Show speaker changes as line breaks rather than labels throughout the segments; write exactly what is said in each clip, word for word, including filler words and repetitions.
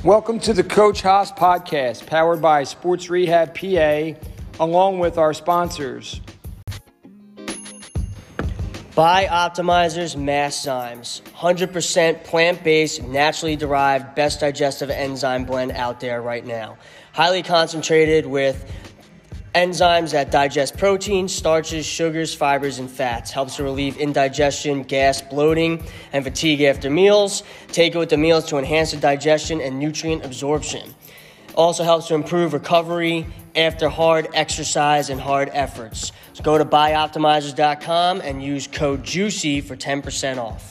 Welcome to the Coach Haas podcast, powered by Sports Rehab P A, along with our sponsors.
Bioptimizers Masszymes, one hundred percent plant-based, naturally derived, best digestive enzyme blend out there right now. Highly concentrated with enzymes that digest proteins, starches, sugars, fibers, and fats. Helps to relieve indigestion, gas, bloating, and fatigue after meals. Take it with the meals to enhance the digestion and nutrient absorption. Also helps to improve recovery after hard exercise and hard efforts. So go to bioptimizers dot com and use code JUICY for ten percent off.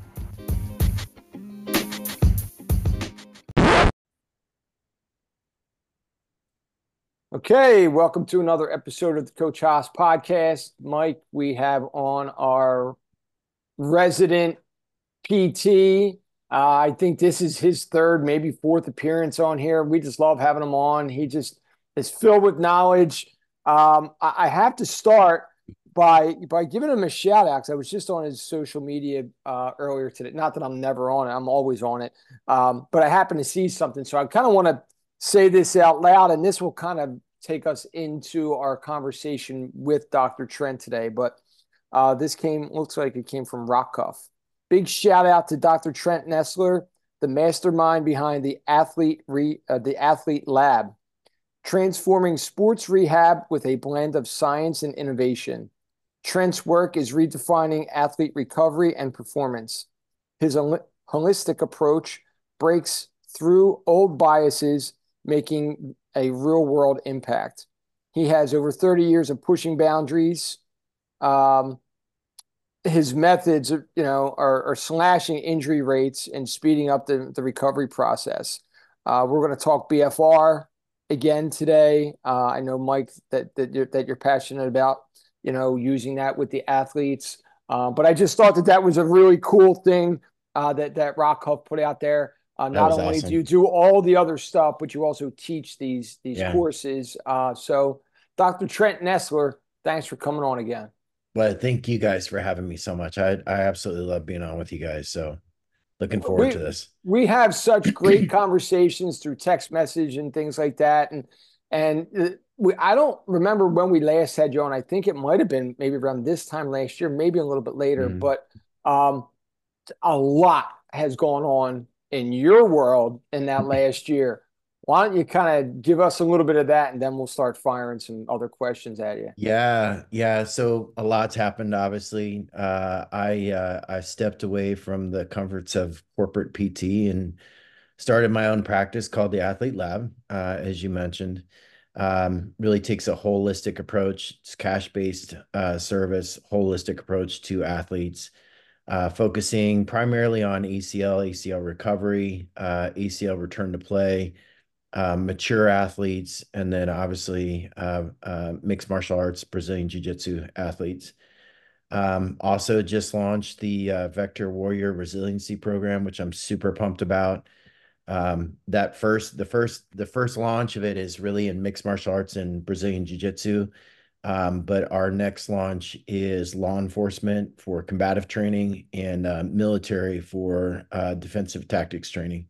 Okay, welcome to another episode of the Coach Haas podcast. Mike, we have on our resident P T. Uh, I think this is his third, maybe fourth appearance on here. We just love having him on. He just is filled with knowledge. Um, I, I have to start by by giving him a shout out, because I was just on his social media uh, earlier today. Not that I'm never on it, I'm always on it. Um, but I happened to see something, so I kind of want to say this out loud, and this will kind of take us into our conversation with Doctor Trent today. But uh, this came, looks like it came from Rockcuff. Big shout out to Doctor Trent Nessler, the mastermind behind the Athlete Re, uh, the Athlete Lab, transforming sports rehab with a blend of science and innovation. Trent's work is redefining athlete recovery and performance. His hol- holistic approach breaks through old biases, making a real-world impact. He has over thirty years of pushing boundaries. Um, his methods, you know, are, are slashing injury rates and speeding up the, the recovery process. Uh, we're going to talk B F R again today. Uh, I know, Mike, that that you're, that you're passionate about, you know, using that with the athletes. Uh, but I just thought that that was a really cool thing uh, that that Rockcuff put out there. Uh, not only
awesome.
do you do all the other stuff, but you also teach these these
Yeah.
courses. Uh, so, Doctor Trent Nessler, thanks for coming on again.
Well, thank you guys for having me so much. I I absolutely love being on with you guys. So looking forward
we,
to this.
We have such great conversations through text message and things like that. And and uh, we, I don't remember when we last had you on. I think it might have been maybe around this time last year, maybe a little bit later.
Mm.
But um, a lot has gone on in your world in that last year. Why don't you kind of give us a little bit of that, and then we'll start firing some other questions at you.
Yeah, yeah. So a lot's happened, obviously. Uh, I uh, I stepped away from the comforts of corporate P T and started my own practice called the Athlete Lab, uh, as you mentioned. Um, really takes a holistic approach. It's cash-based uh, service, holistic approach to athletes. Uh, focusing primarily on A C L, A C L recovery, uh, A C L return to play, uh, mature athletes, and then obviously uh, uh, mixed martial arts, Brazilian Jiu-Jitsu athletes. Um, also just launched the uh, Vector Warrior Resiliency Program, which I'm super pumped about. Um, that first, the first, the first launch of it is really in mixed martial arts and Brazilian Jiu-Jitsu. Um, but our next launch is law enforcement for combative training and uh, military for uh, defensive tactics training.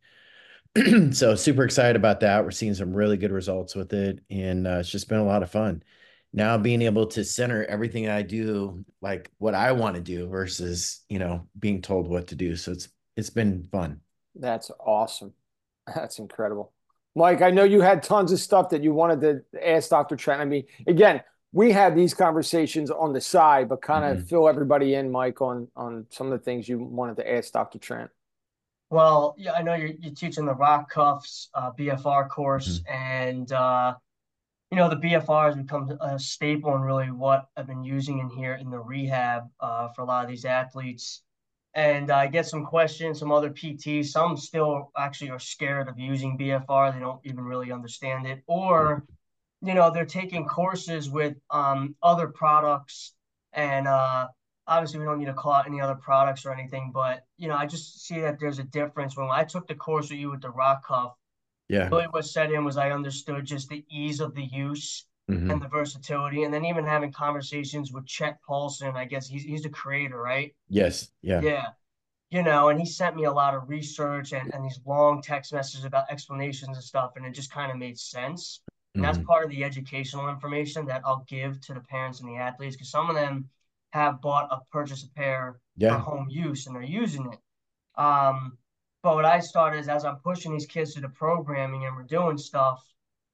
So super excited about that. We're seeing some really good results with it, and uh, it's just been a lot of fun. Now being able to center everything I do, like what I want to do versus, you know, being told what to do. So it's it's been fun.
That's awesome. That's incredible. Mike, I know you had tons of stuff that you wanted to ask Doctor Trent. I mean, again, we had these conversations on the side, but kind of mm-hmm. fill everybody in, Mike, on on some of the things you wanted to ask Doctor Trent.
Well, yeah, I know you're, you're teaching the Rockcuffs uh, B F R course, mm-hmm. and uh, you know the B F R has become a staple in really what I've been using in here in the rehab uh, for a lot of these athletes. And I get some questions, some other P Ts. Some still actually are scared of using B F R. They don't even really understand it, or you know, they're taking courses with um, other products, and uh, obviously we don't need to call out any other products or anything, but, you know, I just see that there's a difference. When I took the course with you with the Rockcuff,
yeah,
really what set in was I understood just the ease of the use mm-hmm. and the versatility, and then even having conversations with Chet Paulson. I guess he's, he's the creator, right?
Yes, yeah.
Yeah. you know, and he sent me a lot of research and, and these long text messages about explanations and stuff, and it just kind of made sense. And that's
Hmm.
part of the educational information that I'll give to the parents and the athletes, because some of them have bought a purchase a pair for
Yeah.
home use and they're using it. Um, but what I started is as I'm pushing these kids to the programming and we're doing stuff,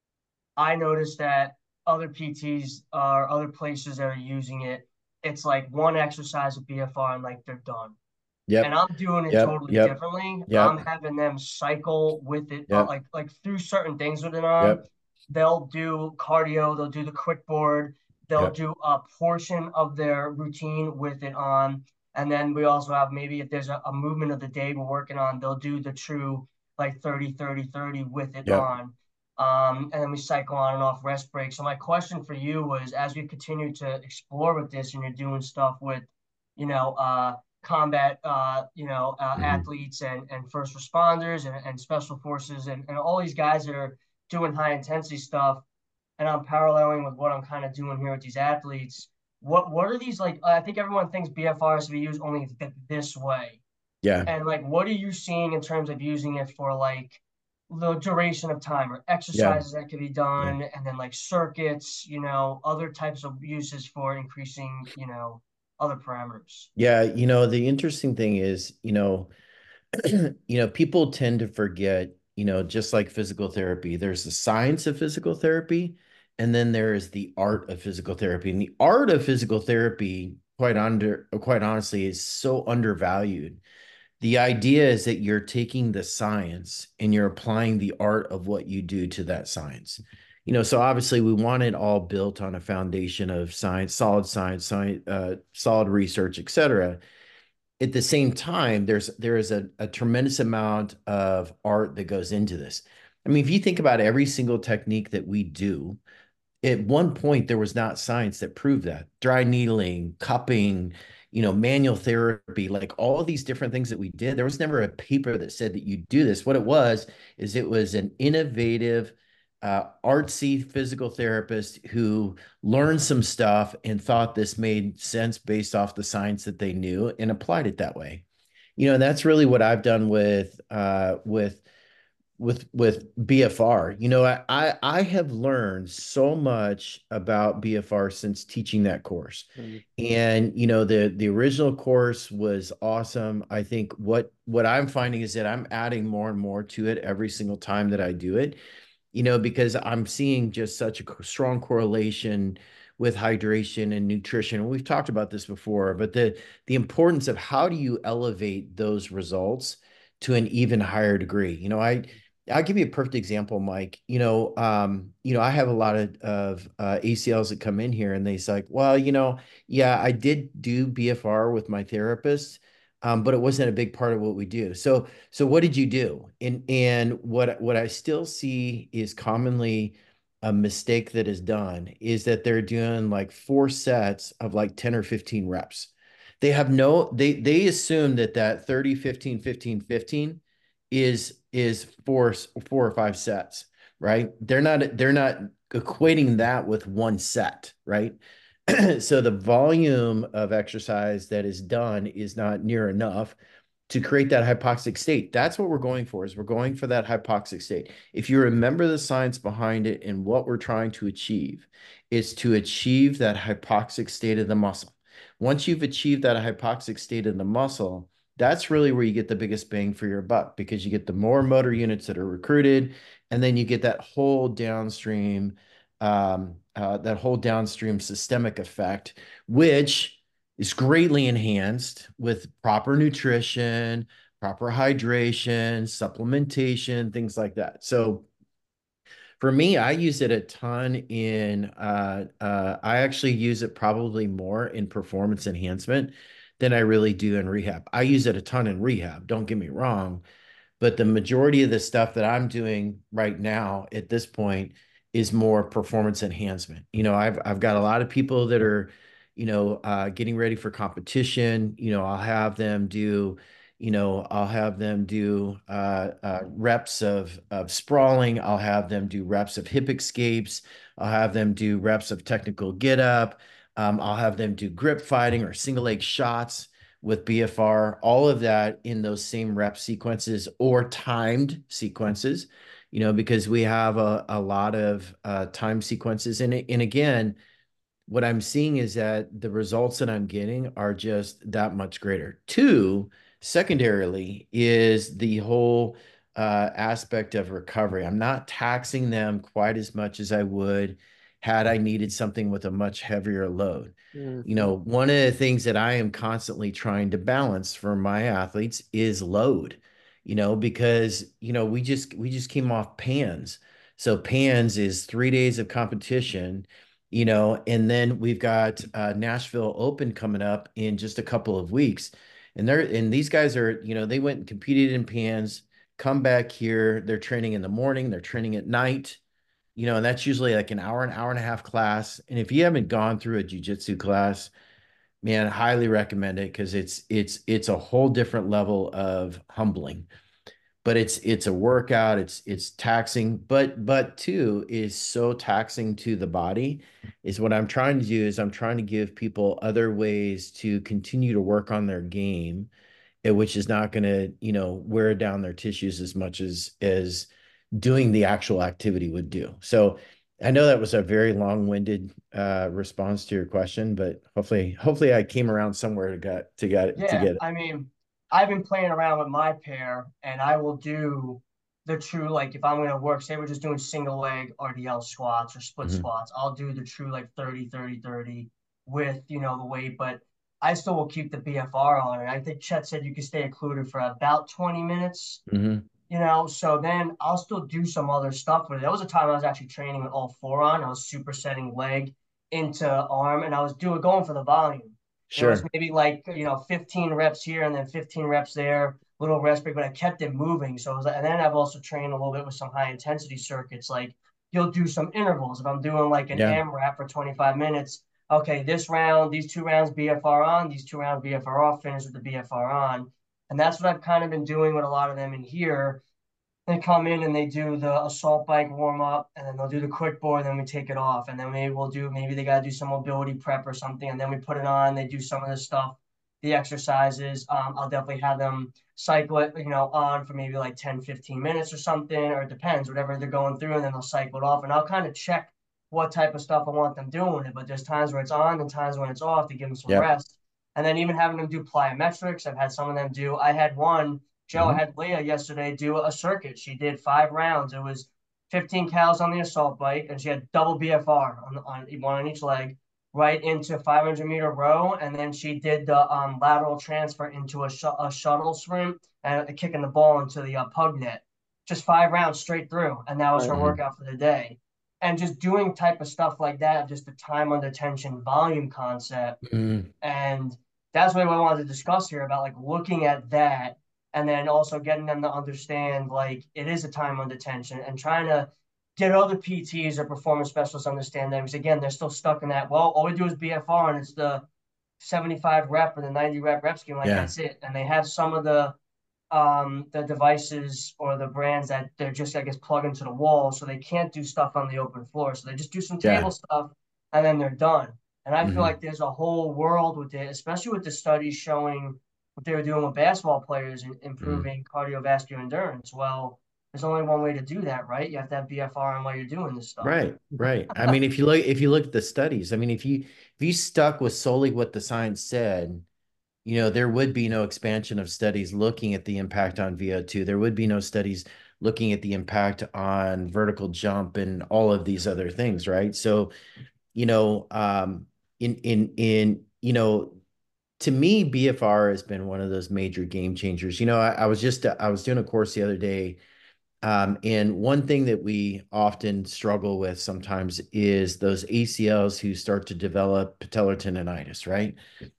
I noticed that other P Ts or other places that are using it, it's like one exercise of B F R and like they're done. And
Yep.
I'm doing it
Yep.
totally
Yep.
differently. I'm
Yep.
having them cycle with it, uh,
Yep.
like like through certain things with it on.
Yep.
They'll do cardio, they'll do the quick board, they'll
Yep.
do a portion of their routine with it on. And then we also have maybe if there's a, a movement of the day we're working on, they'll do the true like thirty, thirty, thirty with it
Yep.
on. Um, and then we cycle on and off rest breaks. So my question for you was, as we continue to explore with this and you're doing stuff with, you know, uh, combat, uh, you know, uh,
Hmm.
athletes and, and first responders and, and special forces and, and all these guys that are doing high intensity stuff. And I'm paralleling with what I'm kind of doing here with these athletes. What what are these like? I think everyone thinks B F R is to be used only th- this way.
Yeah.
And like, what are you seeing in terms of using it for like the duration of time or
Yeah.
exercises that could be
Yeah.
done, and then like circuits, you know, other types of uses for increasing, you know, other parameters?
Yeah. You know, the interesting thing is, you know, you know, people tend to forget, you know, just like physical therapy, there's the science of physical therapy, and then there is the art of physical therapy. And the art of physical therapy, quite under, quite honestly, is so undervalued. The idea is that you're taking the science and you're applying the art of what you do to that science. You know, so obviously we want it all built on a foundation of science, solid science, science, uh, solid research, et cetera. At the same time, there's there is a, a tremendous amount of art that goes into this. I mean, if you think about every single technique that we do, at one point there was not science that proved that. Dry needling, cupping, you know, manual therapy, like all of these different things that we did, there was never a paper that said that you do this. What it was is it was an innovative, uh, artsy physical therapist who learned some stuff and thought this made sense based off the science that they knew and applied it that way. You know, that's really what I've done with uh, with with with B F R. You know, I, I I have learned so much about B F R since teaching that course.
Mhm.
And you know, the the original course was awesome. I think what what I'm finding is that I'm adding more and more to it every single time that I do it, you know, because I'm seeing just such a co- strong correlation with hydration and nutrition. And we've talked about this before, but the the importance of how do you elevate those results to an even higher degree. You know, I I'll give you a perfect example, Mike. You know, um, you know, I have a lot of, of uh, A C Ls that come in here and they say, like, well, you know, yeah, I did do B F R with my therapist, um, but it wasn't a big part of what we do. So, so what did you do? And and what what I still see is commonly a mistake that is done is that they're doing like four sets of like ten or fifteen reps. They have no, they they assume that that thirty, fifteen, fifteen, fifteen is is four four or five sets, right? They're not they're not equating that with one set, right? So the volume of exercise that is done is not near enough to create that hypoxic state. That's what we're going for, is we're going for that hypoxic state. If you remember the science behind it and what we're trying to achieve is to achieve that hypoxic state of the muscle. Once you've achieved that hypoxic state of the muscle, that's really where you get the biggest bang for your buck, because you get the more motor units that are recruited, and then you get that whole downstream, um, uh, that whole downstream systemic effect, which is greatly enhanced with proper nutrition, proper hydration, supplementation, things like that. So for me, I use it a ton in, uh, uh, I actually use it probably more in performance enhancement than I really do in rehab. I use it a ton in rehab, don't get me wrong, but the majority of the stuff that I'm doing right now at this point is more performance enhancement. You know, I've I've got a lot of people that are, you know, uh, getting ready for competition. You know, I'll have them do, you know, I'll have them do uh, uh, reps of of sprawling. I'll have them do reps of hip escapes. I'll have them do reps of technical get up. Um, I'll have them do grip fighting or single leg shots with B F R, all of that in those same rep sequences or timed sequences, you know, because we have a, a lot of uh, time sequences in it. And again, what I'm seeing is that the results that I'm getting are just that much greater. Two, secondarily, is the whole uh, aspect of recovery. I'm not taxing them quite as much as I would had I needed something with a much heavier load.
Mm-hmm.
You know, one of the things that I am constantly trying to balance for my athletes is load, you know, because, you know, we just we just came off PANS. So PANS is three days of competition, you know, and then we've got uh, Nashville Open coming up in just a couple of weeks. And they're and these guys are, you know, they went and competed in PANS, come back here, they're training in the morning, they're training at night, you know, and that's usually like an hour, an hour and a half class. And if you haven't gone through a jujitsu class, man, highly recommend it because it's it's it's a whole different level of humbling. But it's it's a workout, it's it's taxing, but but too is so taxing to the body. Is what I'm trying to do is I'm trying to give people other ways to continue to work on their game, eh, which is not going to, you know, wear down their tissues as much as as doing the actual activity would do. So I know that was a very long-winded uh, response to your question, but hopefully, hopefully I came around somewhere to get to get to
Yeah,
get it.
I mean, I've been playing around with my pair, and I will do the true, like if I'm gonna work, say we're just doing single leg R D L squats or split
Mhm.
squats, I'll do the true like thirty, thirty, thirty with, you know, the weight, but I still will keep the B F R on. And I think Chet said you can stay occluded for about twenty minutes,
Mhm.
you know, so then I'll still do some other stuff with it. There was a time I was actually training with all four on. I was supersetting leg into arm, and I was doing going for the volume. It was
Sure.
maybe like, you know, fifteen reps here and then fifteen reps there, little rest break, but I kept it moving. So it was like, and then I've also trained a little bit with some high intensity circuits. Like you'll do some intervals. If I'm doing like an
Yeah.
M rep for twenty-five minutes, okay, this round, these two rounds B F R on, these two rounds B F R off, finish with the B F R on. And that's what I've kind of been doing with a lot of them in here. They come in and they do the assault bike warm up, and then they'll do the quick board, and then we take it off, and then maybe we'll do maybe they got to do some mobility prep or something, and then we put it on. They do some of the stuff, the exercises. Um, I'll definitely have them cycle it, you know, on for maybe like ten, fifteen minutes or something, or it depends, whatever they're going through, and then they'll cycle it off, and I'll kind of check what type of stuff I want them doing it. But there's times where it's on and times when it's off to give them some
Yeah.
rest, and then even having them do plyometrics. I've had some of them do. I had one Joe
Mhm.
had Leah yesterday do a circuit. She did five rounds. It was fifteen cals on the assault bike, and she had double B F R on, on one on each leg, right into five hundred meter row, and then she did the um, lateral transfer into a, sh- a shuttle sprint and kicking the ball into the uh, pug net. Just five rounds straight through, and that was her
Right.
Mhm.
workout for the day. And just doing type of stuff like that, just the time under tension volume concept,
Mhm.
and that's what I wanted to discuss here about like looking at that and then also getting them to understand like it is a time under tension and trying to get other P Ts or performance specialists understand that because again, they're still stuck in that, well, all we do is B F R and it's the seventy-five rep or the ninety rep rep scheme, like
Yeah.
that's it. And they have some of the um the devices or the brands that they're just I guess plug into the wall so they can't do stuff on the open floor. So they just do some
Yeah.
table stuff and then they're done. And I feel
Mhm.
like there's a whole world with it, especially with the studies showing what they were doing with basketball players and
Mhm.
improving cardiovascular endurance. Well, there's only one way to do that, right? You have to have B F R on while you're doing this stuff.
Right, right. I mean, if you look if you look at the studies, I mean, if you if you stuck with solely what the science said, you know, there would be no expansion of studies looking at the impact on V O two. There would be no studies looking at the impact on vertical jump and all of these other things, right? So, you know, um, in in in you know, to me, B F R has been one of those major game changers. You know, I, I was just I was doing a course the other day, um, and one thing that we often struggle with sometimes is those A C Ls who start to develop patellar tendonitis, right?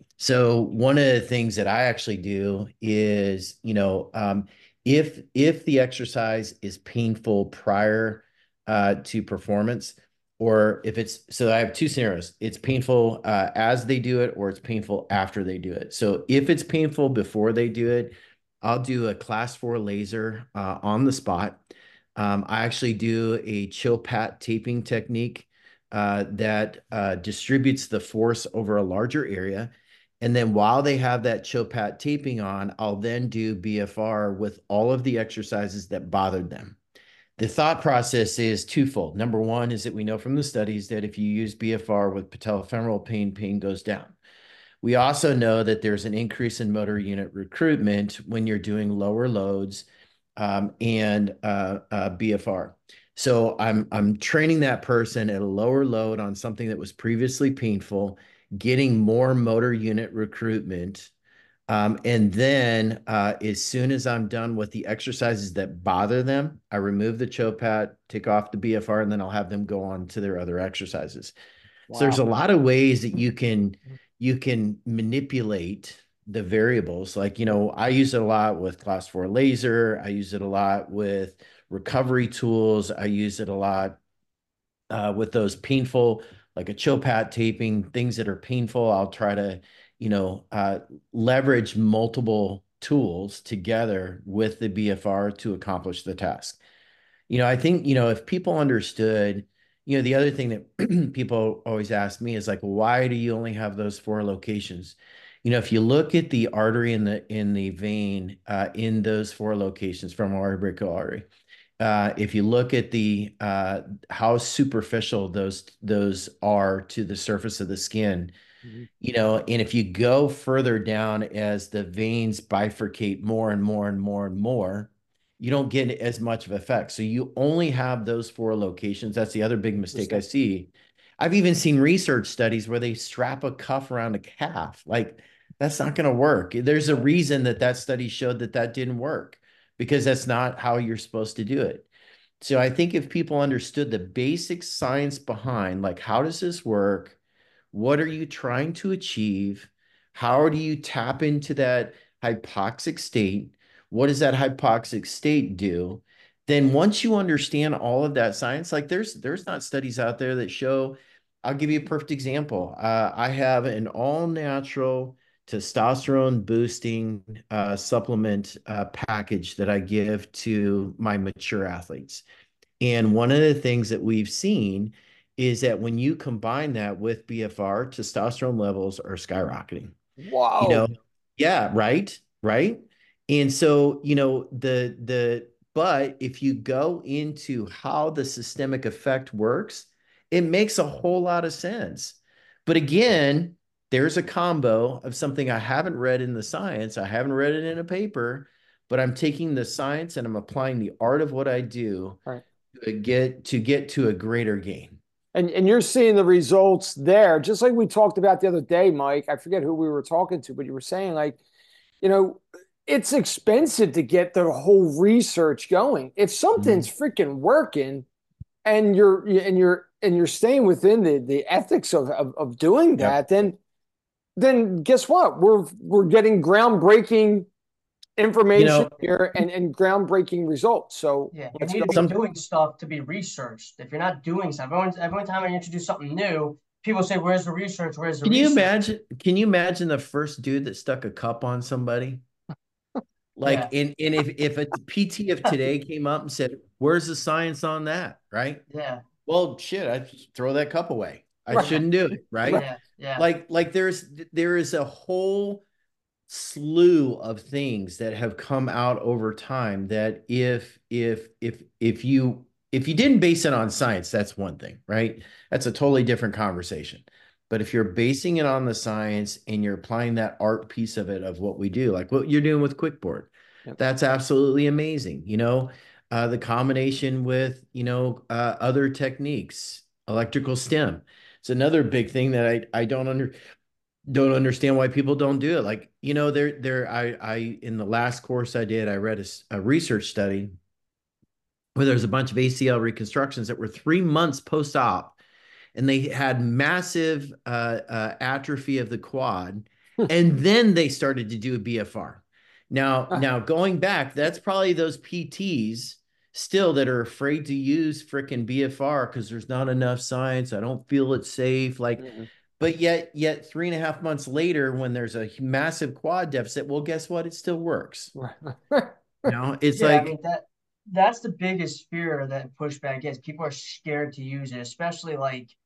So one of the things that I actually do is, you know, um, if if the exercise is painful prior uh, to performance, or if it's so, I have two scenarios. It's painful uh, as they do it, or it's painful after they do it. So if it's painful before they do it, I'll do a class four laser uh, on the spot. Um, I actually do a chill pat taping technique uh, that uh, distributes the force over a larger area. And then while they have that CHOPAT taping on, I'll then do B F R with all of the exercises that bothered them. The thought process is twofold. Number one is that we know from the studies that if you use B F R with patellofemoral pain, pain goes down. We also know that there's an increase in motor unit recruitment when you're doing lower loads um, and uh, uh, B F R. So I'm I'm training that person at a lower load on something that was previously painful, getting more motor unit recruitment. Um, and then uh, as soon as I'm done with the exercises that bother them, I remove the CHOPAT, take off the B F R, and then I'll have them go on to their other exercises. So there's a
Wow.
lot of ways that you can you can manipulate the variables. Like, you know, I use it a lot with class four laser. I use it a lot with recovery tools. I use it a lot uh, with those painful, like a CHOPAT taping, things that are painful. I'll try to, you know, uh, leverage multiple tools together with the B F R to accomplish the task. You know, I think, you know, if people understood, you know, the other thing that people always ask me is like, why do you only have those four locations? You know, if you look at the artery in the in the vein uh, in those four locations, femoral artery, brachial artery, uh, if you look at the uh, how superficial those those are to the surface of the skin,
Mm-hmm.
you know, and if you go further down as the veins bifurcate more and more and more and more, you don't get as much of effect. So you only have those four locations. That's the other big mistake I see. I've even seen research studies where they strap a cuff around a calf. Like, that's not going to work. There's a reason that that study showed that that didn't work, because that's not how you're supposed to do it. So I think if people understood the basic science behind, like, how does this work? What are you trying to achieve? How do you tap into that hypoxic state? What does that hypoxic state do? Then once you understand all of that science, like there's there's not studies out there that show. I'll give you a perfect example. Uh, I have an all-natural testosterone boosting uh, supplement uh, package that I give to my mature athletes. And one of the things that we've seen is that when you combine that with B F R, testosterone levels are skyrocketing. You know,
Wow.
yeah, right, right. And so, you know, the the but if you go into how the systemic effect works, it makes a whole lot of sense. But again, there's a combo of something I haven't read in the science. I haven't read it in a paper, but I'm taking the science and I'm applying the art of what I do
Right.
to get to get to a greater gain.
And and you're seeing the results there, just like we talked about the other day, Mike. I forget who we were talking to, but you were saying like, you know, it's expensive to get the whole research going. If something's
Mhm.
freaking working and you're and you're and you're staying within the the ethics of of, of doing
Yep.
that, then then guess what? We're we're getting groundbreaking
You
information
know,
here and and groundbreaking results. So
Yeah, you
let's
need
go.
to be
some
doing stuff to be researched. If you're not doing stuff, everyone, every time I introduce something new, people say, "Where's the research? Where's the
can you
research?"
imagine can you imagine the first dude that stuck a cup on somebody? Like
Yeah,
in and if if a P T of today came up and said, "Where's the science on that?" Right?
yeah,
Well, shit, I throw that cup away. I
Right.
yeah,
shouldn't do it, right?
yeah, yeah.
Like like there's there is a whole slew of things that have come out over time that if if if if you if you didn't base it on science, that's one thing, right? That's a totally different conversation. But if you're basing it on the science and you're applying that art piece of it of what we do, like what you're doing with Quickboard,
Yep.
that's absolutely amazing. You know, uh, the combination with, you know, uh, other techniques, electrical stem. It's another big thing that I I don't under don't understand why people don't do it. Like, you know, there, there, I, I, in the last course I did, I read a, a research study where there's a bunch of A C L reconstructions that were three months post-op, and they had massive uh, uh, atrophy of the quad, and then they started to do a B F R. Now, now going back, that's probably those P Ts still that are afraid to use freaking B F R because there's not enough science. I don't feel it's safe. Like,
Mhm.
but yet, yet three and a half months later, when there's a massive quad deficit, well, guess what? It still works. You know, it's
Yeah, I
like,
mean that that's the biggest fear that pushback is. People are scared to use it, especially like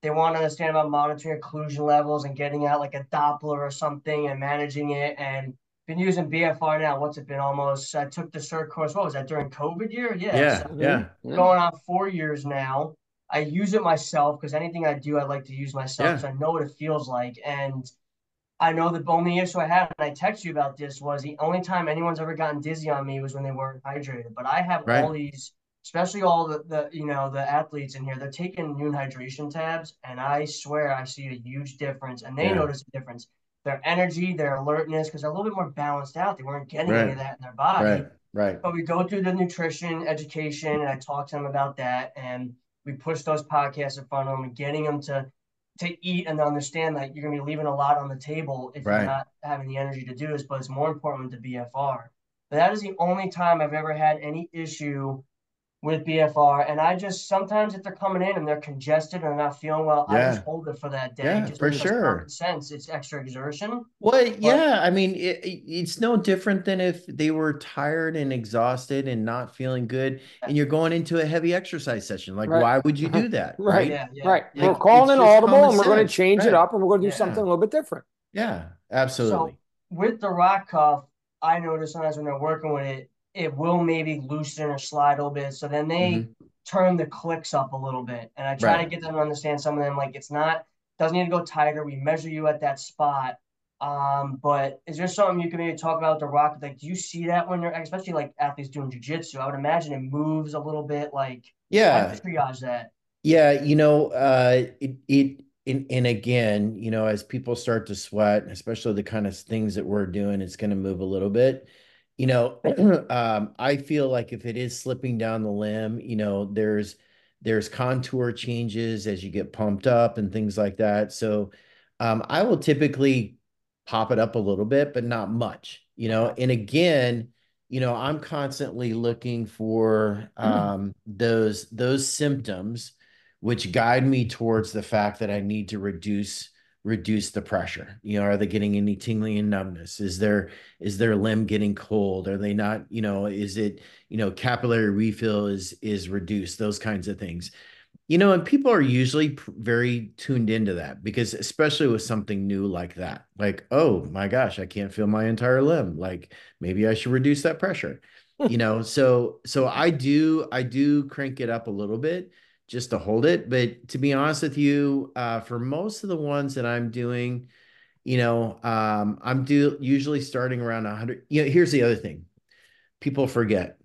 they want to understand about monitoring occlusion levels and getting out like a Doppler or something and managing it. And been using B F R now. What's it been? Almost. I took the cert course. What was that during COVID year? Yeah.
Yeah,
So
yeah,
Mhm.
going on four years now. I use it myself because anything I do, I like to use myself
yeah,
because I know what it feels like. And I know the only issue I had, and I text you about this, was the only time anyone's ever gotten dizzy on me was when they weren't hydrated. But I have all
right,
these, especially all the, the you know the athletes in here, they're taking Noon hydration tabs, and I swear I see a huge difference, and they
yeah,
notice a difference. Their energy, their alertness, because they're a little bit more balanced out. They weren't getting any
right,
of that in their
right,
body.
right,
But we go through the nutrition education, and I talk to them about that, and we push those podcasts in front of them, and getting them to to eat and to understand that you're going to be leaving a lot on the table if you're
right.
not having the energy to do this. But it's more important with the B F R. But that is the only time I've ever had any issue with B F R. And I just sometimes if they're coming in and they're congested and they're not feeling well, I just
Yeah,
hold it for that day
yeah,
just
for
because common
sure.
sense, it's extra exertion.
Well,
But
yeah, I mean, it, it- it's no different than if they were tired and exhausted and not feeling good, and you're going into a heavy exercise session. Like,
Right.
why would you do that,
Right.
right?
yeah, yeah,
Right.
yeah,
We're
Like,
calling
it's
an
just
audible
common
and we're going to
sense,
change it
right?
up and we're going to do something
yeah.
a little bit different.
Yeah,
So
absolutely.
with the rock cuff, I notice sometimes when they're working with it, it will maybe loosen or slide a little bit. So then they
Hmm.
turn the clicks up a little bit. And I try to
Right.
get them to understand some of them, like it's not, doesn't need to go tighter. We measure you at that spot. Um, but is there something you can maybe talk about with the rock? Like, do you see that when you're, especially like athletes doing jujitsu? I would imagine it moves a little bit. Like, how do
Yeah,
you triage that?
yeah, you know, uh, it it and, and again, you know, as people start to sweat, especially the kind of things that we're doing, it's going to move a little bit. You know, um, I feel like if it is slipping down the limb, you know, there's there's contour changes as you get pumped up and things like that. So, um, I will typically pop it up a little bit, but not much, you know.
Okay.
And again, you know, I'm constantly looking for um, those those symptoms which guide me towards the fact that I need to reduce reduce the pressure. You know, are they getting any tingling and numbness? Is their is their limb getting cold? Are they not, you know, is it, you know, capillary refill is is reduced, those kinds of things. You know, and people are usually very tuned into that because especially with something new like that. Like, oh my gosh, I can't feel my entire limb. Like maybe I should reduce that pressure. You know, so so I do I do crank it up a little bit just to hold it. But to be honest with you, uh, for most of the ones that I'm doing, you know, um, I'm do usually starting around one hundred. You know, here's the other thing people forget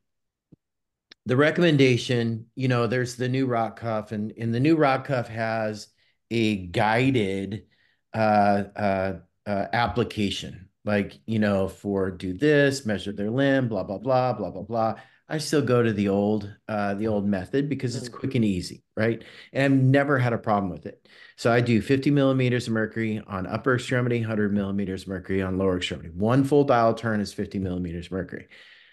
the recommendation, you know, there's the new rock cuff, and, and the new rock cuff has a guided uh, uh, uh, application, like, you know, for do this, measure their limb, blah, blah, blah, blah, blah, blah. I still go to the old, uh, the old method because it's
Mm.
quick and easy, right? And I've never had a problem with it. So I do fifty millimeters of mercury on upper extremity, one hundred millimeters of mercury on lower extremity. One full dial turn is fifty millimeters of mercury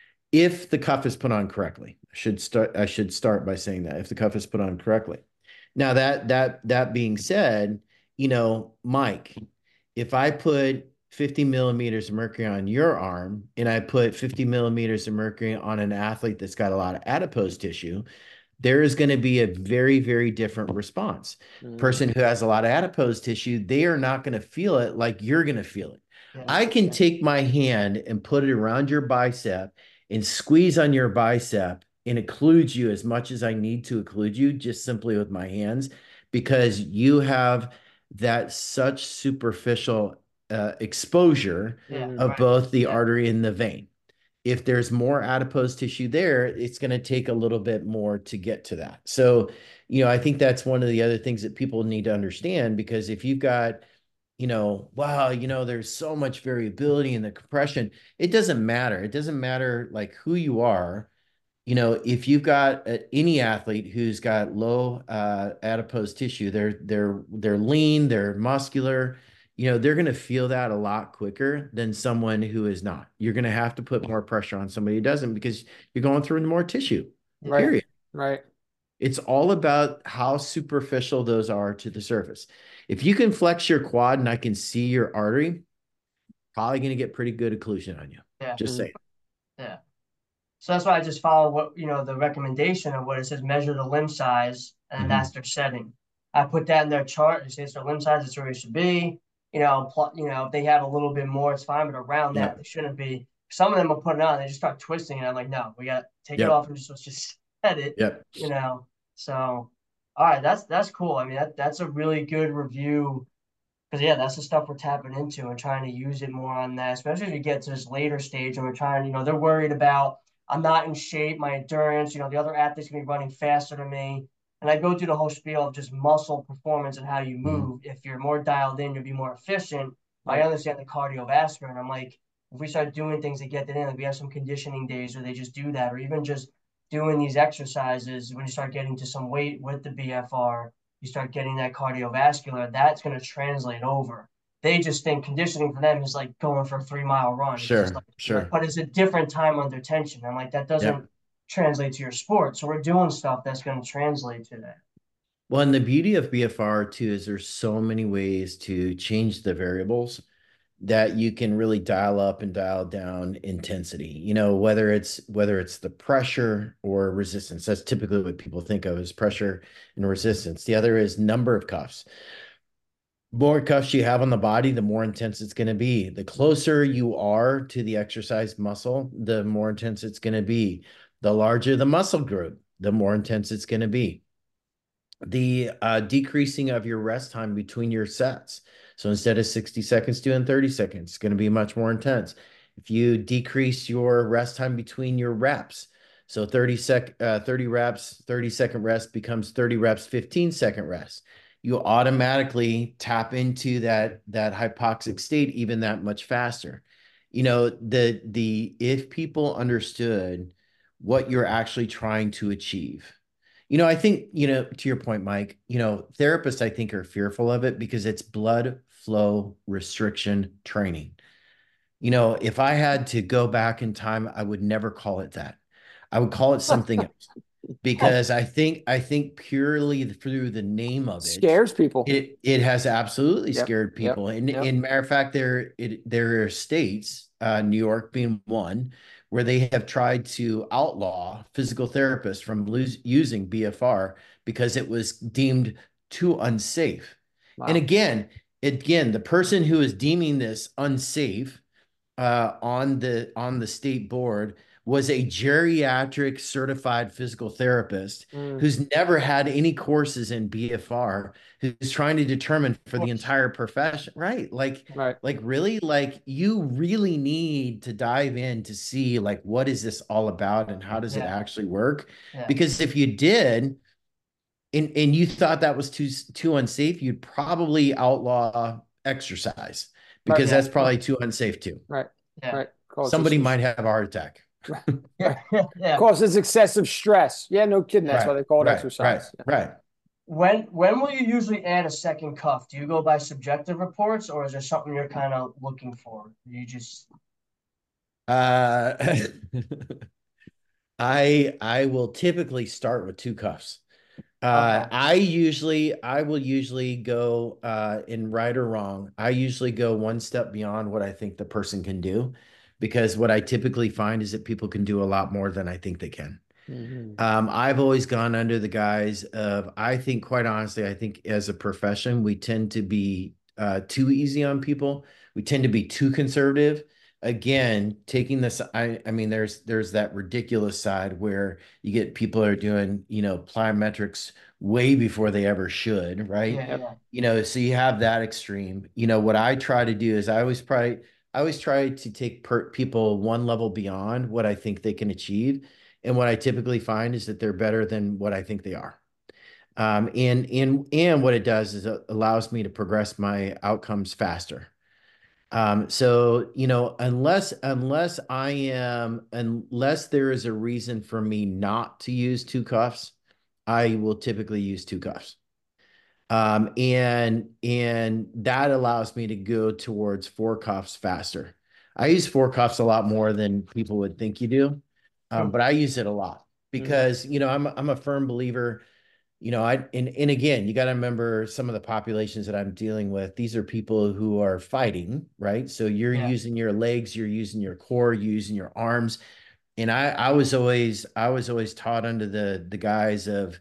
if the cuff is put on correctly. I should start I should start by saying that if the cuff is put on correctly. Now that that that being said, you know, Mike, if I put fifty millimeters of mercury on your arm and I put fifty millimeters of mercury on an athlete that's got a lot of adipose tissue, there is going to be a very, very different response.
Mm.
Person who has a lot of adipose tissue, they are not going to feel it like you're going to feel it.
Yeah.
I can take my hand and put it around your bicep and squeeze on your bicep and occlude you as much as I need to occlude you just simply with my hands because you have that such superficial uh, exposure
Yeah.
Mm.
of
Right.
both the
Yeah.
artery and the vein. If there's more adipose tissue there, it's going to take a little bit more to get to that. So, you know, I think that's one of the other things that people need to understand because if you've got, you know, wow, you know, there's so much variability in the compression, it doesn't matter. It doesn't matter like who you are. You know, if you've got uh, any athlete who's got low uh, adipose tissue, they're they're they're lean, they're muscular, you know, they're going to feel that a lot quicker than someone who is not. You're going to have to put more pressure on somebody who doesn't because you're going through more tissue.
Yeah.
Right.
Period.
Right.
It's all about how superficial those are to the surface. If you can flex your quad and I can see your artery, probably going to get pretty good occlusion on you.
Yeah.
Just
Mm.
saying.
Yeah. So that's why I just follow what, you know, the recommendation of what it says, measure the limb size, and
Mhm.
that's their setting. I put that in their chart. They say it's their limb size, it's where it should be. You know, pl- you know, if they have a little bit more, it's fine, but around that,
Yep.
they shouldn't be. Some of them will put it on, they just start twisting, and I'm like, no, we got to take it
Yep.
off and just let's just set it.
Yep.
You know, so all right, that's that's cool. I mean, that that's a really good review because yeah, that's the stuff we're tapping into and trying to use it more on that, especially as we get to this later stage and we're trying, you know, they're worried about I'm not in shape, my endurance, you know, the other athletes can be running faster than me. And I go through the whole spiel of just muscle performance and how you
Mhm.
move. If you're more dialed in, you'll be more efficient. I
Right.
understand the cardiovascular, and I'm like, if we start doing things to get that in, like we have some conditioning days where they just do that, or even just doing these exercises when you start getting to some weight with the B F R, you start getting that cardiovascular, that's going to translate over. They just think conditioning for them is like going for a three mile run. It's just
Sure.
like,
Right.
Sure.
but it's a different time under tension. I'm like, that doesn't
Yep.
translate to your sport. So we're doing stuff that's going to translate to that.
Well, and the beauty of B F R too is there's so many ways to change the variables that you can really dial up and dial down intensity. You know, whether it's whether it's the pressure or resistance. That's typically what people think of as pressure and resistance. The other is number of cuffs. More cuffs you have on the body, the more intense it's going to be. The closer you are to the exercise muscle, the more intense it's going to be. The larger the muscle group, the more intense it's going to be. The uh, decreasing of your rest time between your sets. So instead of sixty seconds, doing thirty seconds, it's going to be much more intense. If you decrease your rest time between your reps, so thirty sec, uh, thirty reps, thirty second rest becomes thirty reps, fifteen second rest. You automatically tap into that that hypoxic state even that much faster. You know, the the if people understood what you're actually trying to achieve, you know, I think, you know, to your point, Mike, you know, therapists, I think, are fearful of it because it's blood flow restriction training. You know, if I had to go back in time, I would never call it that. I would call it something else because I think I think purely through the name of it,
Scares people.
it it has absolutely
Yep.
scared
Yep.
people. And
Yep.
in matter of fact, there it there are states, uh, New York being one, where they have tried to outlaw physical therapists from lose, using B F R because it was deemed too unsafe. And
Wow.
again, again, the person who is deeming this unsafe uh, on the on the state board was a geriatric certified physical therapist
Mm.
who's never had any courses in B F R, who's trying to determine for the entire profession, right? Like,
Right.
like really, like you really need to dive in to see like what is this all about and how does it
Yeah.
actually work?
Yeah.
Because if you did, and and you thought that was too too unsafe, you'd probably outlaw exercise
Right.
because
Yeah.
that's probably too unsafe too.
Yeah.
Right.
Yeah.
Right. Causes
Somebody
some,
might have a heart attack.
right.
Yeah. Yeah.
Causes excessive stress. Yeah, no kidding. That's
Yeah.
why they call it
Right, right,
exercise. Yeah.
right.
When when will you usually add a second cuff? Do you go by subjective reports or is there something you're kind of looking for? You just
Uh, I I will typically start with two cuffs. Uh,
okay.
I usually I will usually go uh, in right or wrong. I usually go one step beyond what I think the person can do, because what I typically find is that people can do a lot more than I think they can.
Mhm.
Um, I've always gone under the guise of, I think, quite honestly, I think as a profession, we tend to be uh, too easy on people. We tend to be too conservative. Again, taking this, I, I mean, there's there's that ridiculous side where you get people that are doing, you know, plyometrics way before they ever should, right?
Yeah.
Yep.
Yeah.
You know, so you have that extreme. You know, what I try to do is I always try, I always try to take per people one level beyond what I think they can achieve, and what I typically find is that they're better than what I think they are. Um, and and and what it does is it allows me to progress my outcomes faster. Um, so you know, unless unless I am unless there is a reason for me not to use two cuffs, I will typically use two cuffs. Um, and and that allows me to go towards four cuffs faster. I use four cuffs a lot more than people would think you do, um,
Hmm.
but I use it a lot
Mhm.
because you know I'm I'm a firm believer. You know, I and and again, you got to remember some of the populations that I'm dealing with. These are people who are fighting, right? So you're
Yeah.
using your legs, you're using your core, you're using your arms, and I I was always I was always taught under the the guise of,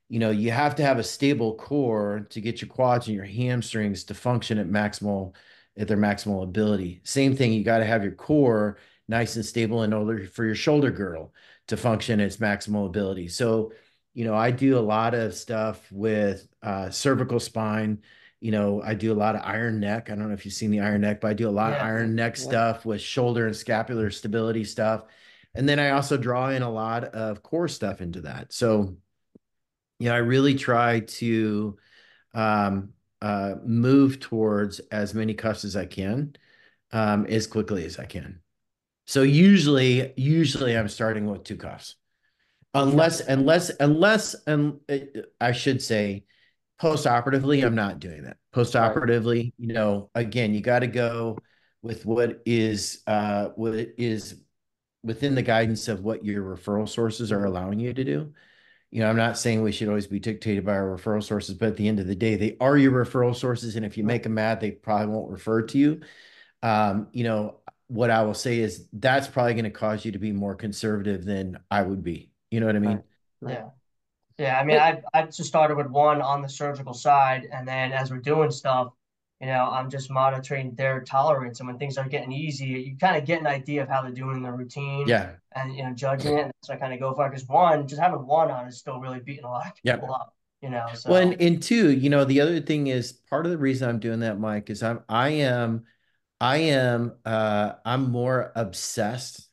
you know, you have to have a stable core to get your quads and your hamstrings to function at maximal, at their maximal ability. Same thing, you got to have your core nice and stable in order for your shoulder girdle to function at its maximal ability. So, you know, I do a lot of stuff with uh, cervical spine. You know, I do a lot of iron neck. I don't know if you've seen the iron neck, but I do a lot of
Yeah.
iron neck
Yeah.
stuff with shoulder and scapular stability stuff. And then I also draw in a lot of core stuff into that. So, you know, I really try to um, uh, move towards as many cuffs as I can, um, as quickly as I can. So usually, usually I'm starting with two cuffs, unless, unless, unless, and I should say, post-operatively, I'm not doing that. Post-operatively, you know, again, you got to go with what is uh, what is within the guidance of what your referral sources are allowing you to do. You know, I'm not saying we should always be dictated by our referral sources, but at the end of the day, they are your referral sources. And if you make them mad, they probably won't refer to you. Um, you know, what I will say is that's probably going to cause you to be more conservative than I would be. You know what I mean?
Right.
Yeah. Yeah, I mean,
Hey,
I I just started with one on the surgical side, and then as we're doing stuff, you know, I'm just monitoring their tolerance, and when things are getting easy, you kind of get an idea of how they're doing in the routine,
Yeah.
and you know, judging it. And so I kind of go for it because one, just having one on is still really beating a lot of
Yeah.
people up, you know.
Well, and,
So
and two, you know, the other thing is part of the reason I'm doing that, Mike, is I'm I am I am uh I'm more obsessed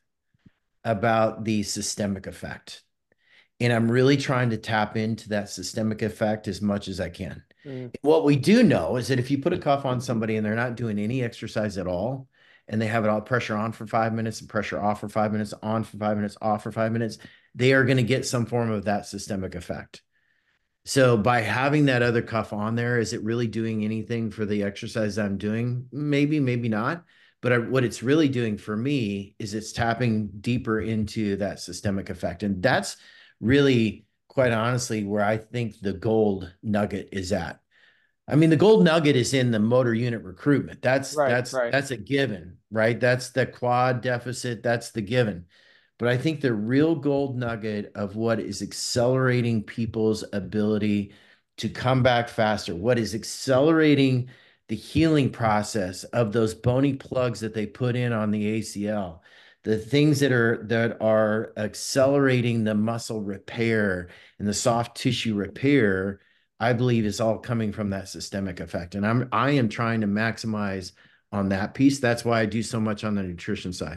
about the systemic effect. And I'm really trying to tap into that systemic effect as much as I can.
mm,
What we do know is that if you put a cuff on somebody and they're not doing any exercise at all, and they have it all pressure on for five minutes and pressure off for five minutes, on for five minutes, off for five minutes, they are going to get some form of that systemic effect. So by having that other cuff on there, is it really doing anything for the exercise I'm doing? Maybe, maybe not. But I, what it's really doing for me is it's tapping deeper into that systemic effect. And that's really, quite honestly, where I think the gold nugget is at. I mean, the gold nugget is in the motor unit recruitment. That's
right,
that's
right.
that's a given, right? That's the quad deficit. That's the given. But I think the real gold nugget of what is accelerating people's ability to come back faster, what is accelerating the healing process of those bony plugs that they put in on the A C L, the things that are that are accelerating the muscle repair and the soft tissue repair, I believe is all coming from that systemic effect. And I'm I am trying to maximize on that piece. That's why I do so much on the nutrition side.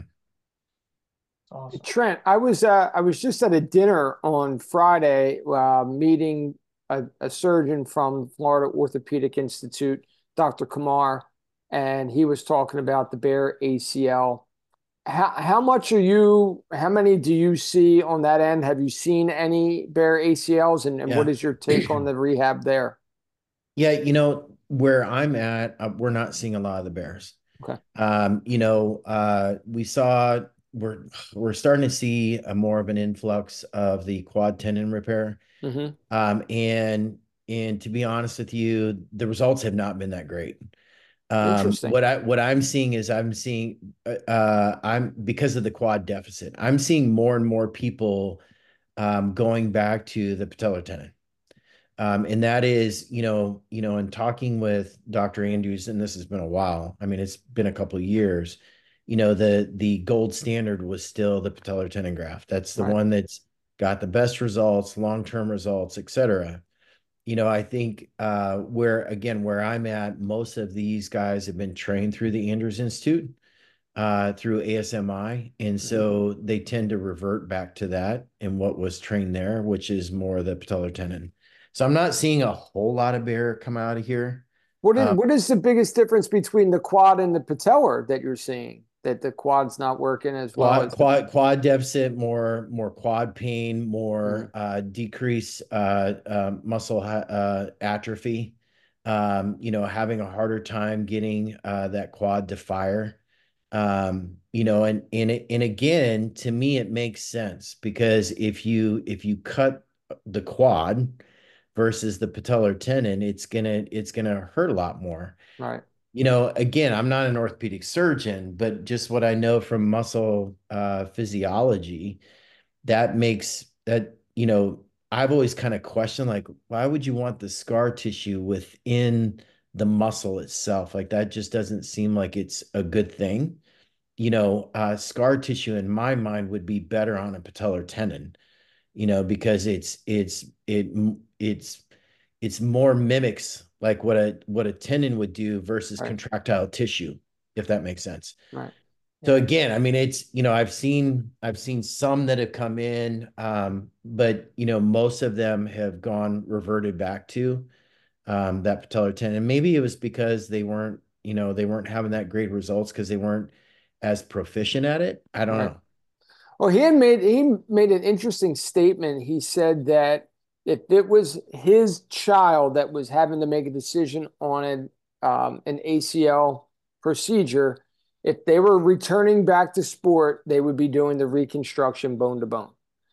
it's awesome.
Trent, I was uh, I was just at a dinner on Friday, uh, meeting a, a surgeon from Florida Orthopedic Institute, Doctor Kumar, and he was talking about the bare A C L. How how much are you? How many do you see on that end? Have you seen any bare A C Ls, and, and what
Yeah.
is your take on the rehab there?
Yeah, you know, where I'm at, uh, we're not seeing a lot of the bears.
Okay.
Um, you know, uh, we saw we're we're starting to see a more of an influx of the quad tendon repair.
Mm-hmm.
Um, and and to be honest with you, the results have not been that great. Um,
Interesting.
what I what I'm seeing is I'm seeing uh, uh, I'm because of the quad deficit, I'm seeing more and more people um, going back to the patellar tendon. Um, and that is, you know, you know, in talking with Doctor Andrews, and this has been a while. I mean, it's been a couple of years. You know, the the gold standard was still the patellar tendon graft. That's the
Right.
one that's got the best results, long-term results, et cetera. You know, I think uh, where again, where I'm at, most of these guys have been trained through the Andrews Institute, uh, through A S M I, and
Mm-hmm.
so they tend to revert back to that and what was trained there, which is more the patellar tendon. So I'm not seeing a whole lot of bear come out of here.
What is
Um,
what is the biggest difference between the quad and the patellar that you're seeing? That the quad's not working as well
quad
as the
quad quad deficit, more more quad pain,
mm,
more uh, decrease uh, uh, muscle uh, atrophy. Um, you know, having a harder time getting uh, that quad to fire. Um, you know, and and it, and again, to me, it makes sense because if you if you cut the quad versus the patellar tendon, it's gonna it's gonna hurt a lot more.
right.
You know, again, I'm not an orthopedic surgeon, but just what I know from muscle uh, physiology, that makes that, you know, I've always kind of questioned, like, why would you want the scar tissue within the muscle itself? Like that just doesn't seem like it's a good thing. You know, uh, scar tissue in my mind would be better on a patellar tendon, you know, because it's it's it it's it's more mimics like what a what a tendon would do versus
Right.
contractile tissue, if that makes sense.
Right.
So again, I mean, it's, you know, I've seen I've seen some that have come in, um, but you know, most of them have gone reverted back to um, that patellar tendon. And maybe it was because they weren't, you know, they weren't having that great results because they weren't as proficient at it. I don't
Right.
know.
Well, he had made he made an interesting statement. He said that if it was his child that was having to make a decision on an um, an A C L procedure, if they were returning back to sport, they would be doing the reconstruction bone to bone.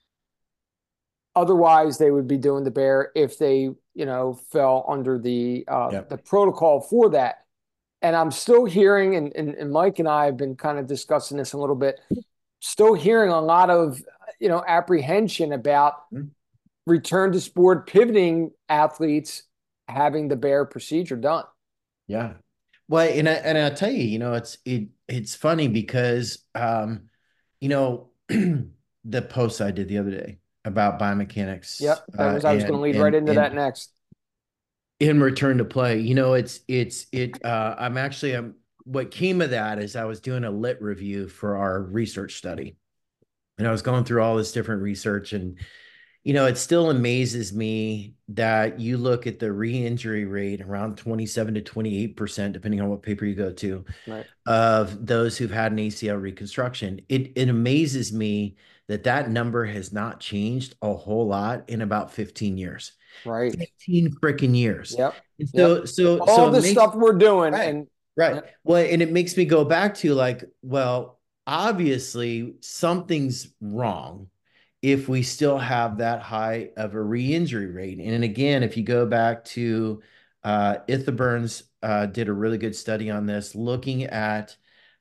Otherwise, they would be doing the bear if they, you know, fell under the uh,
Yep.
the protocol for that. And I'm still hearing, and, and, and Mike and I have been kind of discussing this a little bit, still hearing a lot of, you know, apprehension about
Mhm.
return to sport, pivoting athletes having the bear procedure done.
Yeah. Well, and I, and I'll tell you, you know, it's it it's funny because um, you know, the post I did the other day about biomechanics
Yep, that
uh,
was I was going
and
to lead right
and
into that
and
next.
in return to play, you know, it's it's it. Uh, I'm actually I'm what came of that is I was doing a lit review for our research study, and I was going through all this different research, and you know, it still amazes me that you look at the re-injury rate around twenty-seven to twenty-eight percent, depending on what paper you go to,
Right.
of those who've had an A C L reconstruction. It it amazes me that that number has not changed a whole lot in about fifteen years.
Right.
fifteen freaking years.
Yep.
And
Yep.
so so so
All
it
the
makes
stuff we're doing.
right,
And
right.
yep.
Well, and it makes me go back to like, well, obviously something's wrong if we still have that high of a re-injury rate. And again, if you go back to uh, Itha Burns uh, did a really good study on this, looking at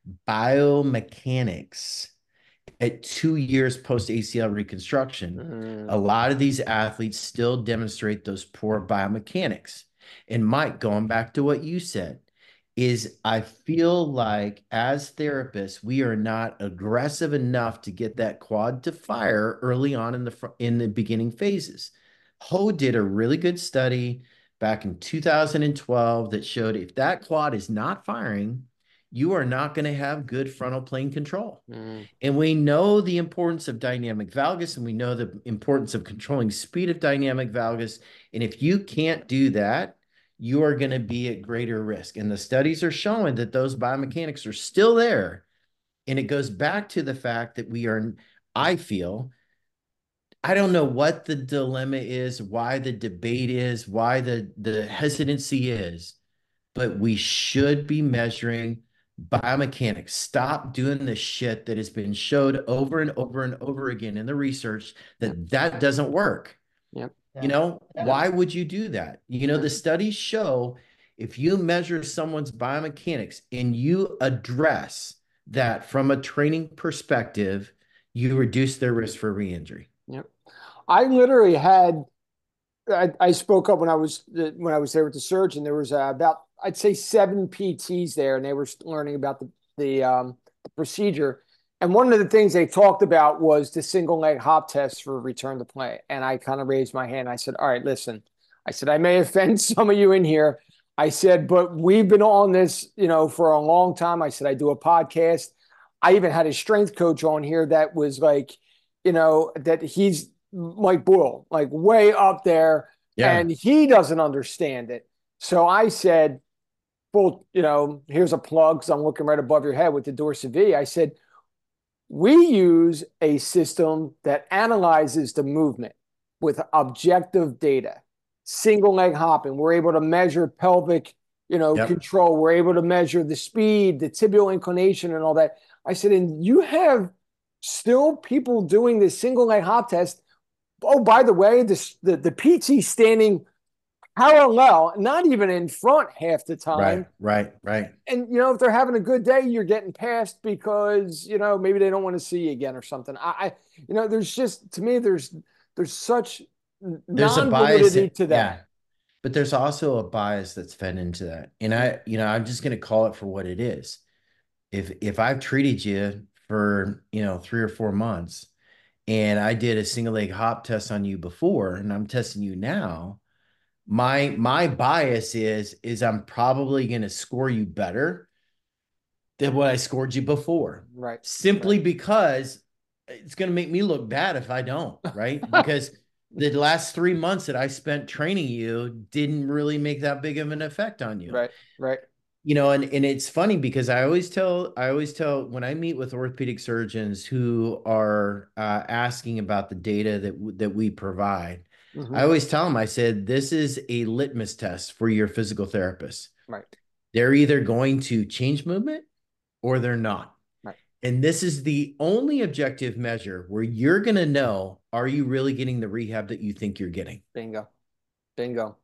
biomechanics at two years post A C L reconstruction.
Mm,
A lot of these athletes still demonstrate those poor biomechanics. And Mike, going back to what you said, is I feel like as therapists, we are not aggressive enough to get that quad to fire early on in the fr- in the beginning phases. Ho did a really good study back in two thousand twelve that showed if that quad is not firing, you are not going to have good frontal plane control.
mm,
And we know the importance of dynamic valgus, and we know the importance of controlling speed of dynamic valgus. And if you can't do that, you are going to be at greater risk. And the studies are showing that those biomechanics are still there. And it goes back to the fact that we are, I feel, I don't know what the dilemma is, why the debate is, why the, the hesitancy is, but we should be measuring biomechanics. Stop doing the shit that has been showed over and over and over again in the research
yep.
that that doesn't work.
Yep.
You know,
Yeah.
why would you do that? You know, the studies show if you measure someone's biomechanics and you address that from a training perspective, you reduce their risk for re-injury.
Yep. I literally had I, I spoke up when I was when I was there with the surgeon. There was uh, about I'd say seven P Ts there, and they were learning about the the, um, the procedure. And one of the things they talked about was the single leg hop test for return to play. And I kind of raised my hand. I said, "All right, listen." I said, "I may offend some of you in here." I said, "But we've been on this, you know, for a long time." I said, "I do a podcast." I even had a strength coach on here that was like, you know, that he's Mike Boyle, like way up there,
Yeah.
and he doesn't understand it. So I said, well, you know, here's a plug because I'm looking right above your head with the Dorsa V. I said, we use a system that analyzes the movement with objective data, single leg hopping. We're able to measure pelvic, you know,
Yep.
control. We're able to measure the speed, the tibial inclination, and all that. I said, and you have still people doing this single leg hop test. Oh, by the way, this, the, the P T standing parallel, not even in front half the time.
Right, right, right.
And, you know, if they're having a good day, you're getting passed because, you know, maybe they don't want to see you again or something. I, I you know, there's just, to me, there's, there's such
there's a bias.
non-validity to that.
Yeah. But there's also a bias that's fed into that. And I, you know, I'm just going to call it for what it is. If if I've treated you for, you know, three or four months and I did a single leg hop test on you before and I'm testing you now, my my bias is is I'm probably going to score you better than what I scored you before.
Right.
Simply
right.
because it's going to make me look bad if I don't, right? Because the last three months that I spent training you didn't really make that big of an effect on you.
Right, right.
You know, and, and it's funny because I always tell, I always tell when I meet with orthopedic surgeons who are uh, asking about the data that, that we provide,
mm-hmm.
I always tell them, I said, this is a litmus test for your physical therapist.
Right.
They're either going to change movement or they're not.
Right.
And this is the only objective measure where you're going to know, are you really getting the rehab that you think you're getting?
Bingo. Bingo.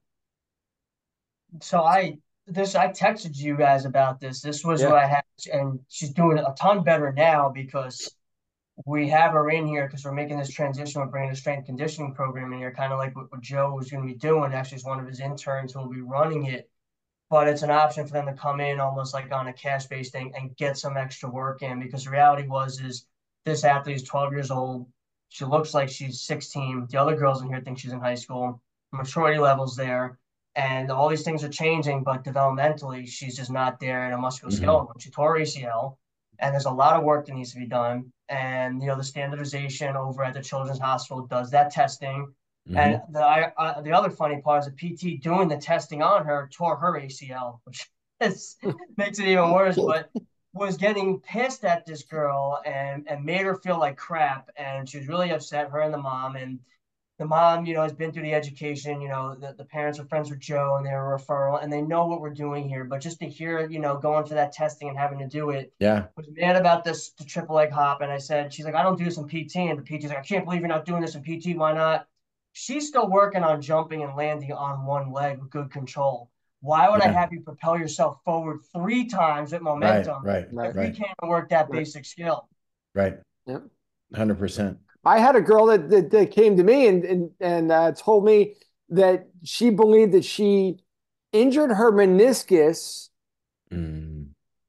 So I, this, I texted you guys about this. This was
Yeah.
what I had, and she's doing a ton better now because we have her in here because we're making this transition. We're bringing a strength conditioning program in here, kind of like what, what Joe was going to be doing. Actually, it's one of his interns who will be running it. But it's an option for them to come in almost like on a cash-based thing and get some extra work in, because the reality was is this athlete is twelve years old. She looks like she's sixteen. The other girls in here think she's in high school. Maturity level's there. And all these things are changing, but developmentally, she's just not there in a musculoskeletal. Mm-hmm. She tore A C L, and there's a lot of work that needs to be done. And, you know, the standardization over at the Children's Hospital does that testing. Mm-hmm. And the I, I, the other funny part is the P T doing the testing on her tore her A C L, which is, makes it even worse, but was getting pissed at this girl and, and made her feel like crap. And she was really upset, her and the mom. And the mom, you know, has been through the education, you know, the, the parents are friends with Joe and they're a referral and they know what we're doing here. But just to hear, you know, going for that testing and having to do it,
yeah,
was mad about this, the triple leg hop. And I said, she's like, I don't do this in P T. And the P T's like, I can't believe you're not doing this in P T. Why not? She's still working on jumping and landing on one leg with good control. Why would yeah. I have you propel yourself forward three times with momentum
right, right,
if
right.
you can't work that
right.
basic skill?
Right.
Yep.
one hundred percent.
I had a girl that, that, that came to me and and, and uh, told me that she believed that she injured her meniscus
mm.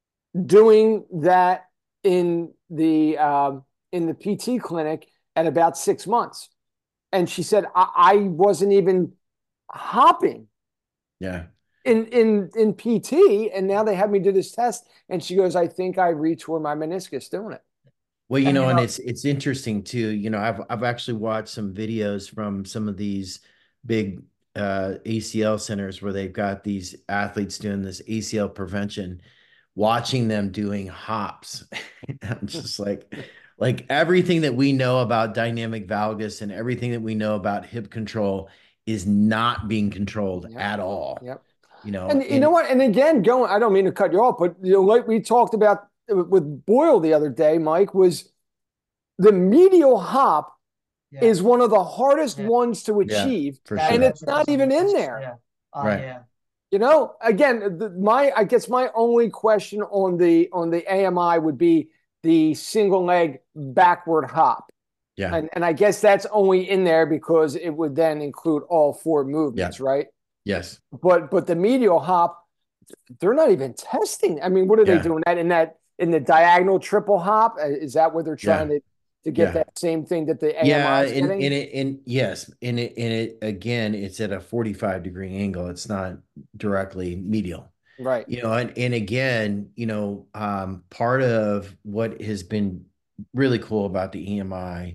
doing that in the um, in the P T clinic at about six months. And she said, I, I wasn't even hopping
yeah.
in, in, in P T. And now they have me do this test. And she goes, I think I retore my meniscus doing it.
Well, you and, know, you know, and it's, it's interesting too. You know, I've, I've actually watched some videos from some of these big uh, A C L centers where they've got these athletes doing this A C L prevention, watching them doing hops. I'm just like, Like everything that we know about dynamic valgus and everything that we know about hip control is not being controlled
yep.
at all.
Yep.
You know,
and you and, know what? And again, going, I don't mean to cut you off, but you know, like we talked about with Boyle the other day, Mike, was the medial hop yeah. is one of the hardest yeah. ones to achieve.
Yeah,
sure. And it's not even in there.
Yeah. Uh,
right.
Yeah.
You know, again, the, my, I guess my only question on the, on the A M I would be the single leg backward hop.
Yeah.
And, and I guess that's only in there because it would then include all four movements,
yeah.
right?
Yes.
But but the medial hop, they're not even testing. I mean, what are yeah. they doing that in that in the diagonal triple hop? Is that what they're trying yeah. to to get yeah. that same thing that the A M I
yeah,
is
and,
getting?
and it and yes, and it and it again, it's at a forty-five degree angle. It's not directly medial.
Right.
You know, and, and again, you know, um, part of what has been really cool about the E M I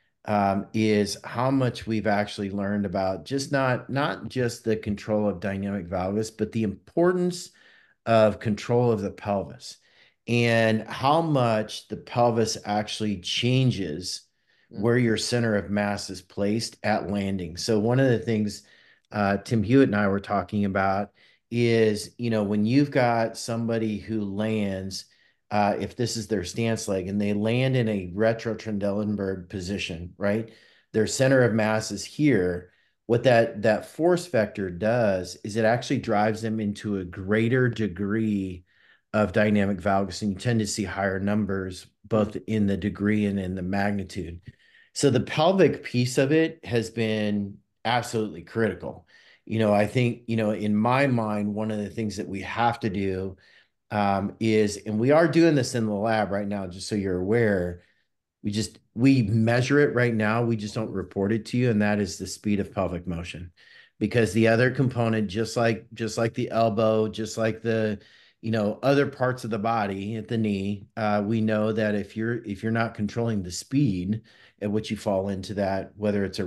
um, is how much we've actually learned about just not, not just the control of dynamic valgus, but the importance of control of the pelvis and how much the pelvis actually changes mm-hmm. where your center of mass is placed at landing. So one of the things uh, Tim Hewitt and I were talking about is, you know, when you've got somebody who lands, uh, if this is their stance leg and they land in a retro Trendelenburg position, right? Their center of mass is here. What that, that force vector does is it actually drives them into a greater degree of dynamic valgus. And you tend to see higher numbers, both in the degree and in the magnitude. So the pelvic piece of it has been absolutely critical. You know, I think, you know, in my mind, one of the things that we have to do um, is, and we are doing this in the lab right now, just so you're aware, we just, we measure it right now. We just don't report it to you. And that is the speed of pelvic motion, because the other component, just like, just like the elbow, just like the, you know, other parts of the body at the knee, uh, we know that if you're, if you're not controlling the speed at which you fall into that, whether it's a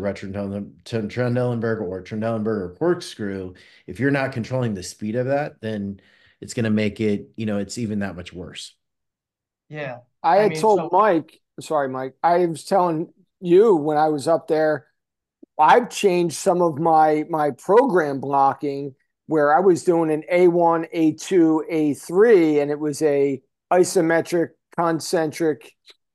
Trendelenburg or Trendelenburg or corkscrew, if you're not controlling the speed of that, then it's going to make it, you know, it's even that much worse.
Yeah.
I
I
had
mean,
told
so
Mike, sorry, Mike, I was telling you when I was up there, I've changed some of my my program blocking where I was doing an A one, A two, A three, and it was a isometric, concentric,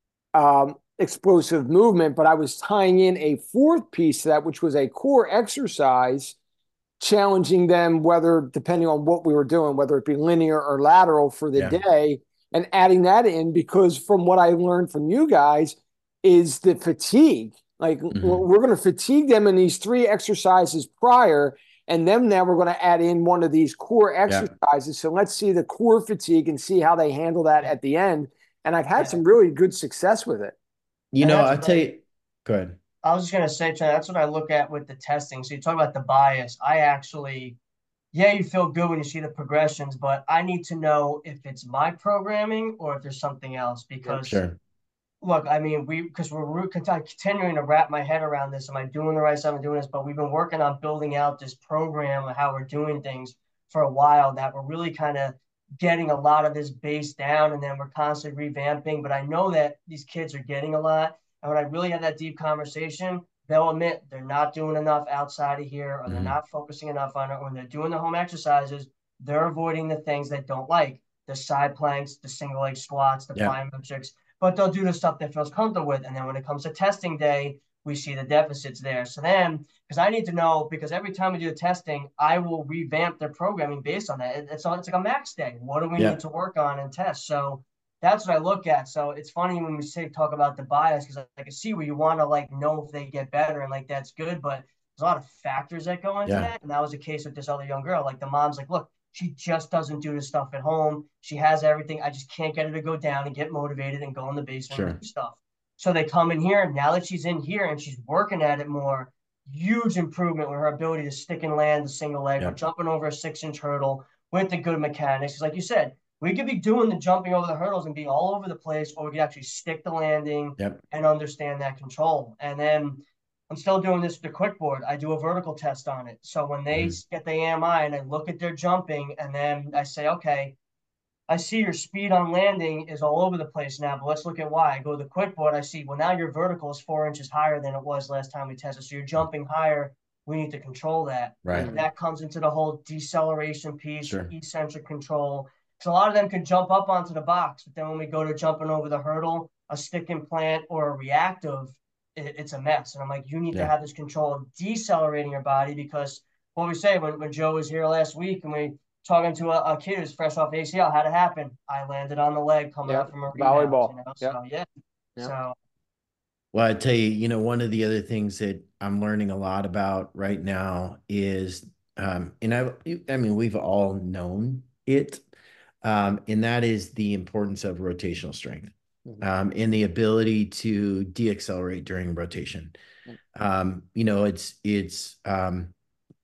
um, explosive movement, but I was tying in a fourth piece to that, which was a core exercise, challenging them, whether depending on what we were doing, whether it be linear or lateral for the
Yeah.
day, and adding that in because from what I learned from you guys is the fatigue. Like
Mm-hmm.
we're going to fatigue them in these three exercises prior, and then now we're going to add in one of these core exercises. Yeah. So let's see the core fatigue and see how they handle that
yeah.
at the end. And I've had
yeah.
some really good success with it.
You
And
know,
that's
I'll
what
tell
I,
you, go ahead.
I was just gonna say, Trent, that's what I look at with the testing. So you talk about the bias. I actually, yeah, you feel good when you see the progressions, but I need to know if it's my programming or if there's something else. Because
Sure.
look, I mean, we because we're continuing to wrap my head around this. Am I doing the right stuff? I'm doing this, but we've been working on building out this program of how we're doing things for a while. That we're really kind of getting a lot of this base down, and then we're constantly revamping. But I know that these kids are getting a lot, and when I really have that deep conversation, they'll admit they're not doing enough outside of here, or they're
Mm-hmm.
not focusing enough on it. When they're doing the home exercises, they're avoiding the things they don't like: the side planks, the single leg squats, the
Yeah.
plyometrics. But they'll do the stuff they feels comfortable with. And then when it comes to testing day, we see the deficits there. So then, because I need to know, because every time we do the testing, I will revamp their programming based on that. It's, it's like a max day. What do we
Yeah.
need to work on and test? So that's what I look at. So it's funny when we say talk about the bias, because I, I can see where you want to like know if they get better and like that's good, but there's a lot of factors that go into
Yeah.
that. And that was the case with this other young girl. Like the mom's like, look, she just doesn't do the stuff at home. She has everything. I just can't get her to go down and get motivated and go in the basement
Sure.
and do stuff. So they come in here. Now that she's in here and she's working at it more, huge improvement with her ability to stick and land the single leg.
Yep.
We're jumping over a six inch hurdle with the good mechanics. Because like you said, we could be doing the jumping over the hurdles and be all over the place, or we could actually stick the landing
Yep.
and understand that control. And then I'm still doing this with the quickboard. I do a vertical test on it. So when they mm. get the A M I and I look at their jumping, and then I say, okay, I see your speed on landing is all over the place now, but let's look at why. I go to the quickboard. I see, well, now your vertical is four inches higher than it was last time we tested. So you're jumping higher. We need to control that.
Right.
And that comes into the whole deceleration piece,
Sure.
eccentric control. So a lot of them can jump up onto the box, but then when we go to jumping over the hurdle, a stick implant or a reactive, it, it's a mess. And I'm like, you need
Yeah.
to have this control of decelerating your body, because what we say when, when Joe was here last week and we talking to a, a kid who's fresh off A C L, how'd it happen? I landed on the leg coming
Yep.
up from a rebound.
Volleyball.
You know?
Yep.
So yeah.
Yep.
So
well, I tell you, you know, one of the other things that I'm learning a lot about right now is, um, and I, I mean, we've all known it, um, and that is the importance of rotational strength, mm-hmm. um, and the ability to deaccelerate during rotation. Mm-hmm. Um, you know, it's it's. Um,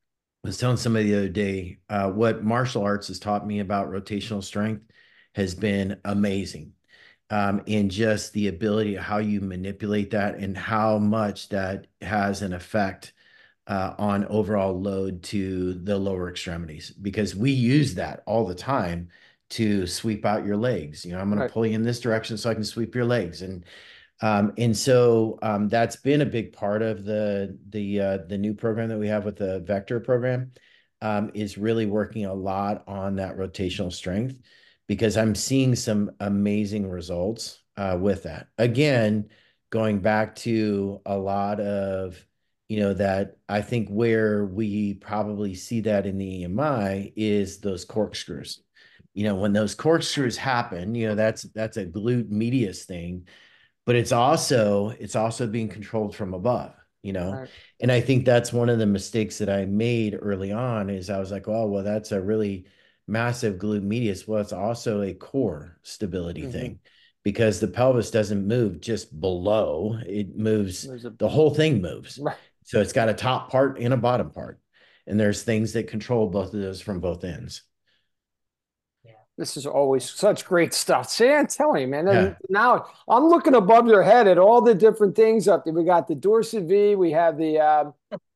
I was telling somebody the other day, uh, what martial arts has taught me about rotational strength has been amazing. Um, and just the ability of how you manipulate that and how much that has an effect uh, on overall load to the lower extremities, because we use that all the time to sweep out your legs. You know, I'm going right. to pull you in this direction so I can sweep your legs. And Um, and so um, that's been a big part of the the uh, the new program that we have with the Vector program, um, is really working a lot on that rotational strength, because I'm seeing some amazing results uh, with that. Again, going back to a lot of, you know, that I think where we probably see that in the E M I is those corkscrews. You know, when those corkscrews happen, you know, that's that's a glute medius thing. But it's also it's also being controlled from above. you know?
Right.
And I think that's one of the mistakes that I made early on is I was like, oh, well, that's a really massive glute medius. Well, it's also a core stability
Mm-hmm.
thing because the pelvis doesn't move just below, it moves,
There's a
the whole thing moves.
right.
So it's got a top part and a bottom part. And there's things that control both of those from both ends.
This is always such great stuff. See, I'm telling you, man.
Yeah.
Now I'm looking above your head at all the different things up there. We got the Dorset V, we have the uh,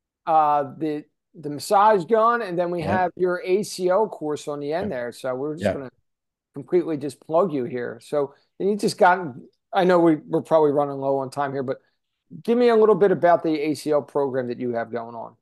uh, the the massage gun, and then we
Yeah.
have your A C O course on the end
Yeah.
there. So we're just
Yeah.
gonna completely just plug you here. So and you just got. I know we we're probably running low on time here, but give me a little bit about the A C O program that you have going on.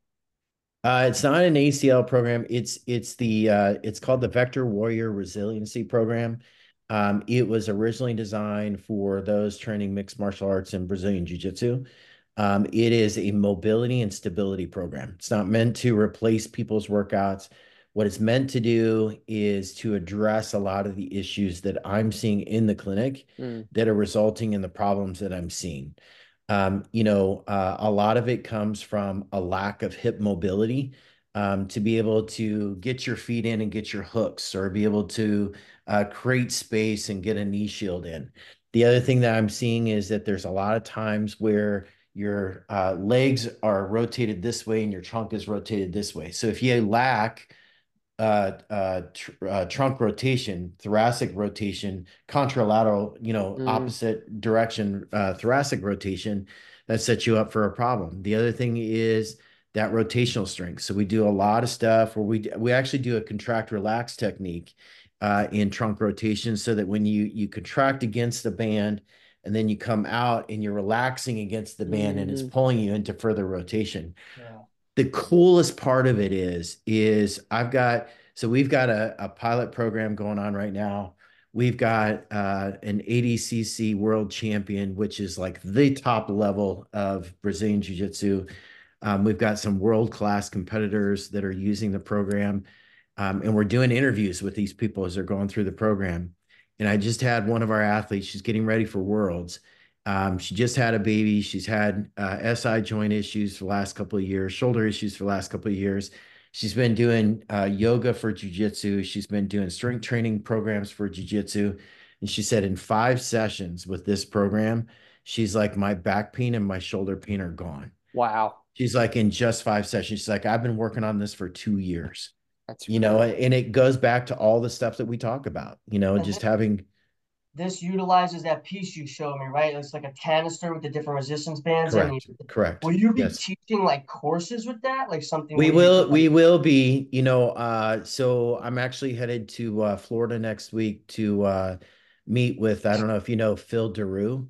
Uh, it's not an A C L program. It's it's the uh, it's called the Vector Warrior Resiliency Program. Um, it was originally designed for those training mixed martial arts and Brazilian Jiu-Jitsu. Um, it is a mobility and stability program. It's not meant to replace people's workouts. What it's meant to do is to address a lot of the issues that I'm seeing in the clinic
Mm.
that are resulting in the problems that I'm seeing. Um, you know, uh, a lot of it comes from a lack of hip mobility, um, to be able to get your feet in and get your hooks, or be able to uh, create space and get a knee shield in. The other thing that I'm seeing is that there's a lot of times where your uh, legs are rotated this way and your trunk is rotated this way. So if you lack uh, uh, tr uh, trunk rotation, thoracic rotation, contralateral, you know,
Mm.
opposite direction, uh, thoracic rotation, that sets you up for a problem. The other thing is that rotational strength. So we do a lot of stuff where we we actually do a contract relax technique uh, in trunk rotation, so that when you you contract against the band and then you come out and you're relaxing against the band and it's
Mm.
pulling you into further rotation.
Yeah.
The coolest part of it is, is I've got, so we've got a, a pilot program going on right now. We've got uh, an A D C C world champion, which is like the top level of Brazilian Jiu-Jitsu. Um, we've got some world-class competitors that are using the program. Um, and we're doing interviews with these people as they're going through the program. And I just had one of our athletes, she's getting ready for Worlds. Um, she just had a baby. She's had uh, S I joint issues for the last couple of years, shoulder issues for the last couple of years. She's been doing uh, yoga for jujitsu. She's been doing strength training programs for jujitsu. And she said in five sessions with this program, she's like, my back pain and my shoulder pain are gone.
Wow.
She's like, in just five sessions. She's like, I've been working on this for two years.
That's
You know, and it goes back to all the stuff that we talk about, you know,
And
just
thi-
having,
this utilizes that piece you showed me, right? It's like a canister with the different resistance bands in.
correct, correct.
Will you be
Yes.
teaching like courses with that? Like something
We
where you
will,
can,
we
like,
will be, you know, uh, so I'm actually headed to uh, Florida next week to uh, meet with, I don't know if you know Phil Daru.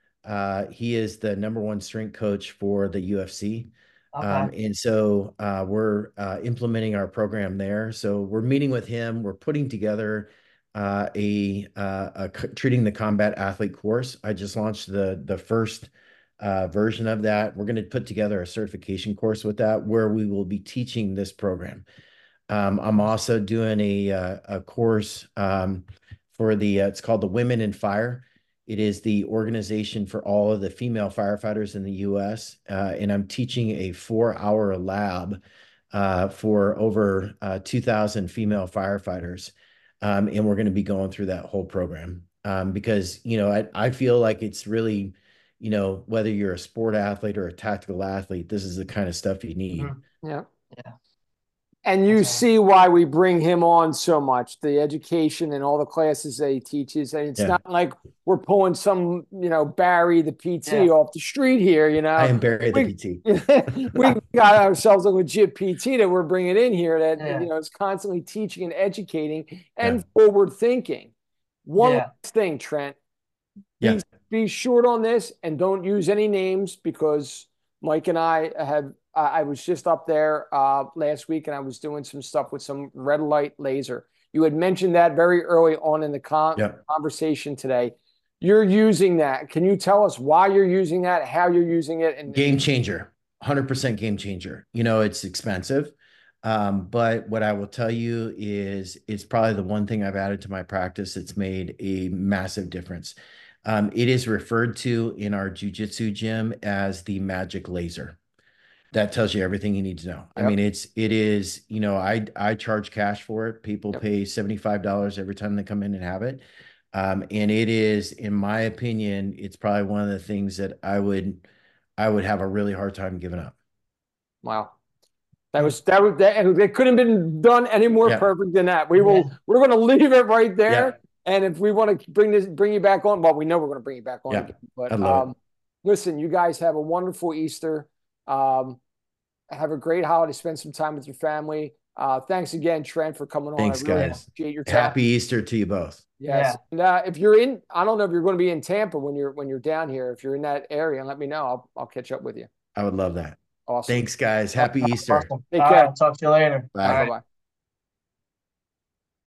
Uh, he is the number one strength coach for the U F C.
okay.
Um, and so uh, we're uh, implementing our program there. So we're meeting with him. We're putting together uh, a, uh, a c- treating the combat athlete course. I just launched the the first uh, version of that. We're going to put together a certification course with that, where we will be teaching this program. Um, I'm also doing a uh, a course um, for the uh, it's called the Women in Fire. It is the organization for all of the female firefighters in the U S, uh, and I'm teaching a four-hour lab uh, for over uh, two thousand female firefighters, um, and we're going to be going through that whole program um, because you know I I feel like it's really, you know, whether you're a sport athlete or a tactical athlete, this is the kind of stuff you need.
Mhm.
yeah.
Yeah.
And you
That's awesome.
see why we bring him on so much, the education and all the classes that he teaches. And it's
Yeah.
not like we're pulling some, you know, Barry, the P T
Yeah.
off the street here, you
I
know.
am Barry the
We,
P T.
we got ourselves a legit P T that we're bringing in here that,
Yeah.
you know, is constantly teaching and educating and
Yeah.
forward thinking. One
Yeah.
last thing, Trent,
Yeah.
be, be short on this and don't use any names, because Mike and I have, I I was just up there uh, last week and I was doing some stuff with some red light laser. You had mentioned that very early on in the con
Yeah.
conversation today. You're using that. Can you tell us why you're using that, how you're using it? And
Game changer, one hundred percent game changer. You know, it's expensive. Um, but what I will tell you is it's probably the one thing I've added to my practice that's made a massive difference. Um, it is referred to in our jujitsu gym as the magic laser. that tells you everything you need to know. Yep. I mean, it's, it is, you know, I, I charge cash for it. People yep. pay seventy-five dollars every time they come in and have it. Um, and it is, in my opinion, it's probably one of the things that I would, I would have a really hard time giving up.
Wow. That was, that was, that, it couldn't have been done any more yeah. perfect than that. We will, yeah. we're going to leave it right there. Yeah. And if we want to bring this, bring you back on, well, we know we're going to bring you back on
yeah.
again. But um, listen, you guys have a wonderful Easter. Um, have a great holiday. Spend some time with your family. Uh, thanks again, Trent, for coming on.
Thanks,
I really
guys.
Appreciate your time.
Happy Easter to you both.
Yes. Yeah. And uh, if you're in, I don't know if you're going to be in Tampa when you're when you're down here. If you're in that area, let me know. I'll I'll catch up with you.
I would love that.
Awesome.
Thanks, guys. Happy Easter.
Awesome. Take All care. Right, talk to you later.
Bye.
Bye. Bye.